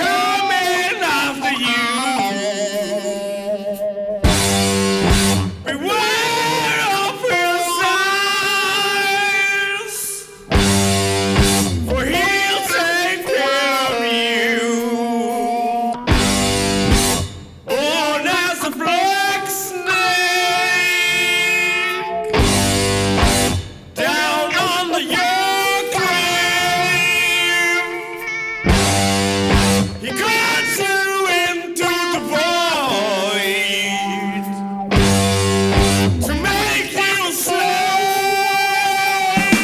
coming after you. Beware of his eyes, for he'll take care of you. Born as a black snake, down under your grave, he cuts you into the void to make you a slave.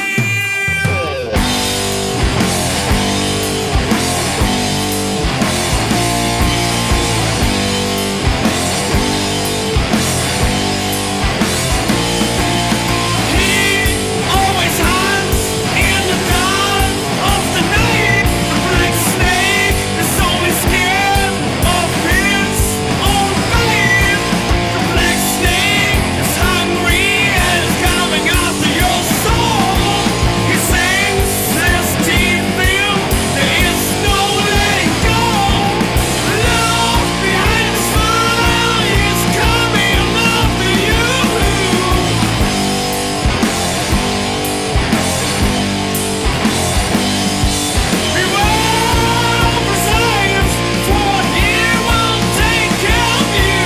He always hides in the dark of the night. The black snake is only scared of his own fate. The black snake is hungry and is coming after your soul. He sinks his teeth in, there is no letting go. Love behind his smile is coming after you. Beware of his eyes, for he will take care of you.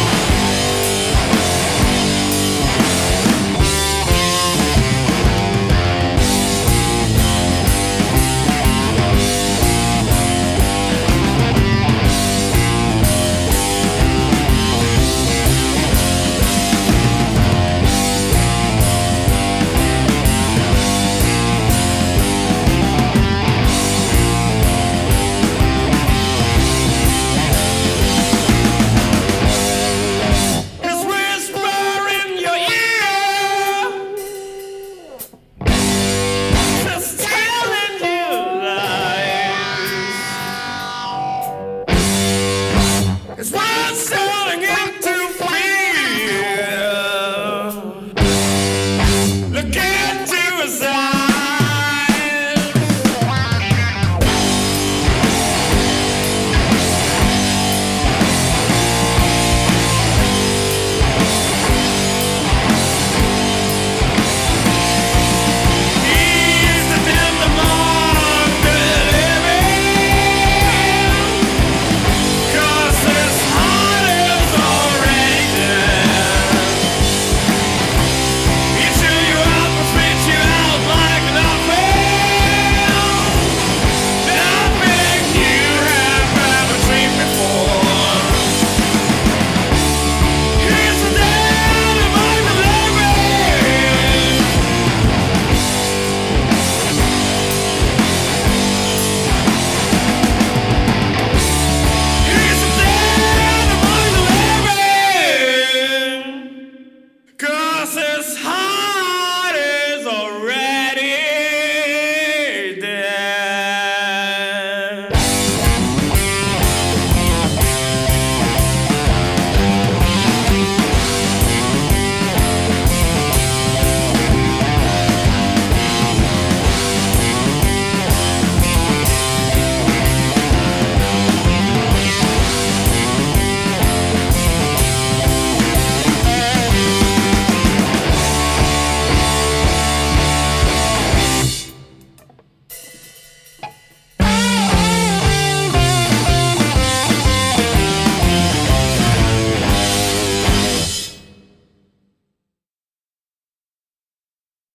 His whisper in your ear, just telling you lies. His words say